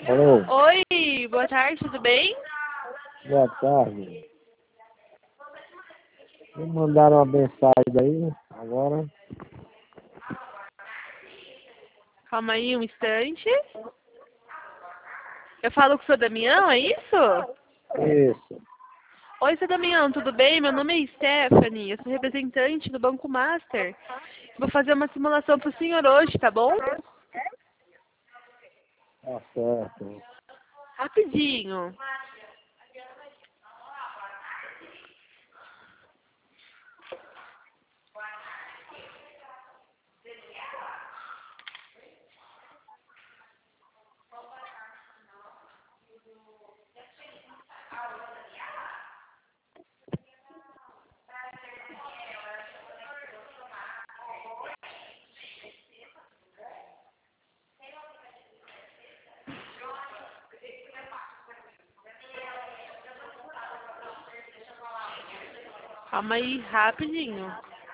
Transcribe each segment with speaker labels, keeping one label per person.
Speaker 1: Alô,
Speaker 2: Oi, boa tarde, tudo bem?
Speaker 1: boa tarde. Me mandaram uma mensagem aí, agora.
Speaker 2: Calma aí um instante. Eu falo com o seu Damião, é isso?
Speaker 1: Isso.
Speaker 2: Oi, seu Damião, tudo bem? Meu nome é Stephanie, eu sou representante do Banco Master. Vou fazer uma simulação pro senhor hoje, tá bom?
Speaker 1: Tá certo.
Speaker 2: Rapidinho. Calma aí, rapidinho.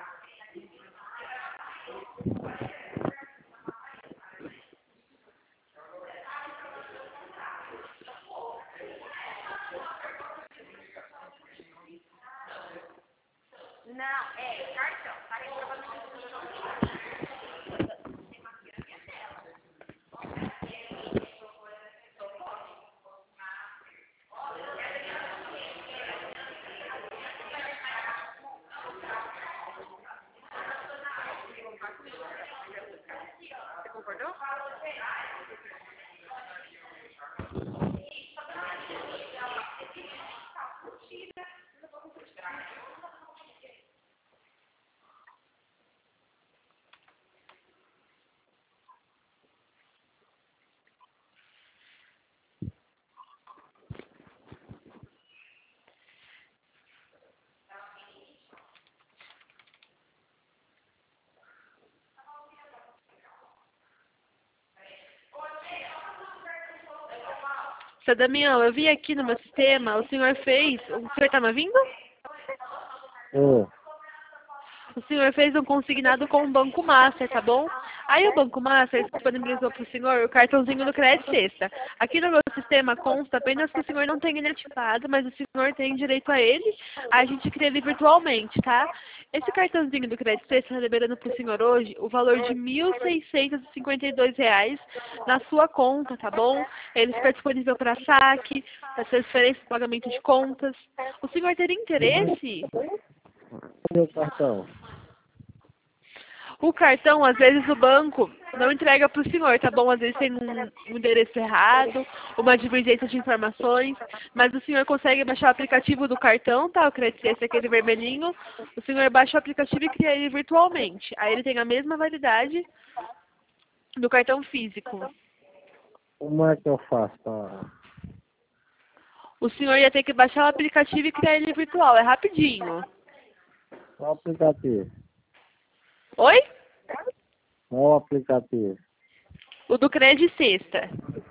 Speaker 2: Seu Damião, eu vi aqui no meu sistema, o senhor fez... O senhor tá me ouvindo?
Speaker 1: Ô,
Speaker 2: O senhor fez um consignado com o Banco Master, tá bom? Aí o Banco Master disponibilizou para o senhor o cartãozinho do Crédito Sexta. Aqui no meu sistema consta apenas que o senhor não tem ele ativado, mas o senhor tem direito a ele. A gente cria ele virtualmente, tá? Esse cartãozinho do Crédito Sexta está liberando para o senhor hoje o valor de R$ 1.652 na sua conta, tá bom? Ele fica disponível para saque, para transferência e pagamento de contas. O senhor teria interesse?
Speaker 1: meu cartão.
Speaker 2: O cartão, às vezes, o banco não entrega para o senhor, tá bom? Às vezes tem um endereço errado, uma divergência de informações, mas o senhor consegue baixar o aplicativo do cartão, tá? O Credit Sense, aquele vermelhinho. O senhor baixa o aplicativo e cria ele virtualmente. Aí ele tem a mesma validade do cartão físico.
Speaker 1: Como é que eu faço pra...
Speaker 2: O senhor ia ter que baixar o aplicativo e criar ele virtual. É rapidinho.
Speaker 1: Qual aplicativo?
Speaker 2: Oi?
Speaker 1: Qual aplicativo?
Speaker 2: O do Credit Sexta.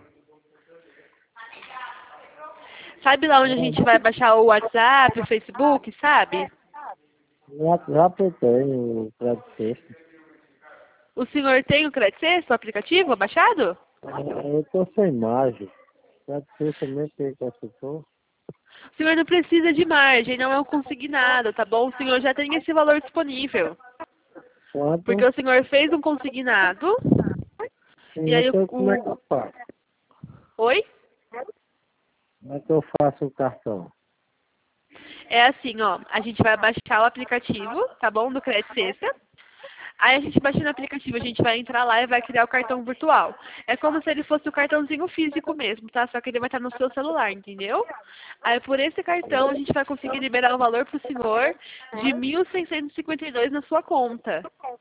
Speaker 2: Sabe lá onde a gente vai baixar o WhatsApp, o Facebook, sabe?
Speaker 1: No WhatsApp eu tenho o crédito sexto.
Speaker 2: O senhor tem o Credit Sexta, o aplicativo baixado?
Speaker 1: Eu tô sem imagem. Crédito sexto mesmo que consultou.
Speaker 2: O senhor não precisa de margem, não é um consignado, tá bom? O senhor já tem esse valor disponível. Porque
Speaker 1: Quanto?
Speaker 2: o senhor fez um consignado,
Speaker 1: Sim,
Speaker 2: e aí
Speaker 1: então como é que eu faço?
Speaker 2: Oi?
Speaker 1: Como é que eu faço o cartão?
Speaker 2: É assim, ó, a gente vai baixar o aplicativo, tá bom? Do Credit Sexta. Aí a gente baixa no aplicativo, a gente vai entrar lá e vai criar o cartão virtual. É como se ele fosse o cartãozinho físico mesmo, tá? Só que ele vai estar no seu celular, entendeu? Aí por esse cartão a gente vai conseguir liberar o valor pro senhor de 1.652 na sua conta.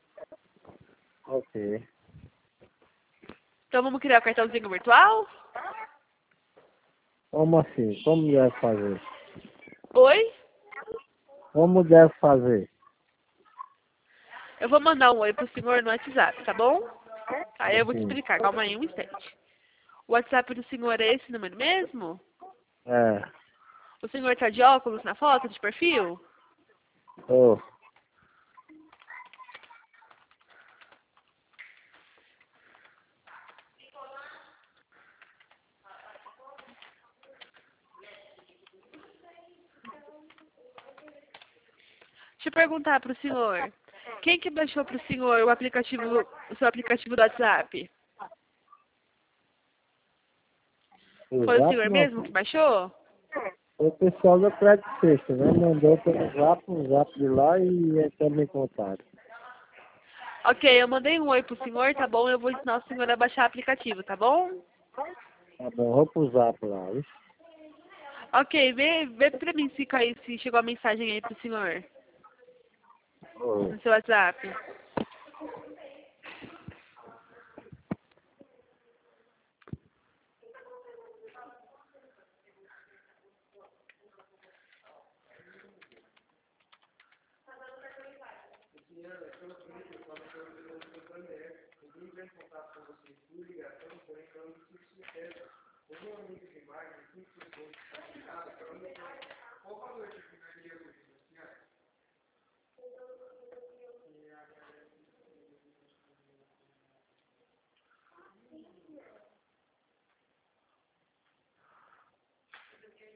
Speaker 1: Ok.
Speaker 2: Então vamos criar o cartãozinho virtual?
Speaker 1: Como assim? Como deve fazer?
Speaker 2: Oi?
Speaker 1: Como deve fazer?
Speaker 2: Eu vou mandar um oi pro senhor no WhatsApp, tá bom? Aí eu vou te
Speaker 1: Sim.
Speaker 2: explicar, calma aí um instante. O WhatsApp do senhor é esse número mesmo?
Speaker 1: É.
Speaker 2: O senhor tá de óculos na foto de perfil?
Speaker 1: Ô,
Speaker 2: Deixa eu perguntar pro senhor. Quem que baixou pro senhor o seu aplicativo do WhatsApp? Foi o
Speaker 1: Zap
Speaker 2: senhor
Speaker 1: não.
Speaker 2: mesmo que baixou?
Speaker 1: O pessoal da Crédito Sexta, né? Mandou pelo Zap de lá e entramos em contato.
Speaker 2: Ok, eu mandei um oi pro senhor, tá bom? Eu vou ensinar o senhor a baixar o aplicativo, tá bom?
Speaker 1: Tá bom, vou pro Zap lá, viu?
Speaker 2: Ok, vê pra mim se chegou a mensagem aí pro senhor
Speaker 1: Oi.
Speaker 2: no seu WhatsApp.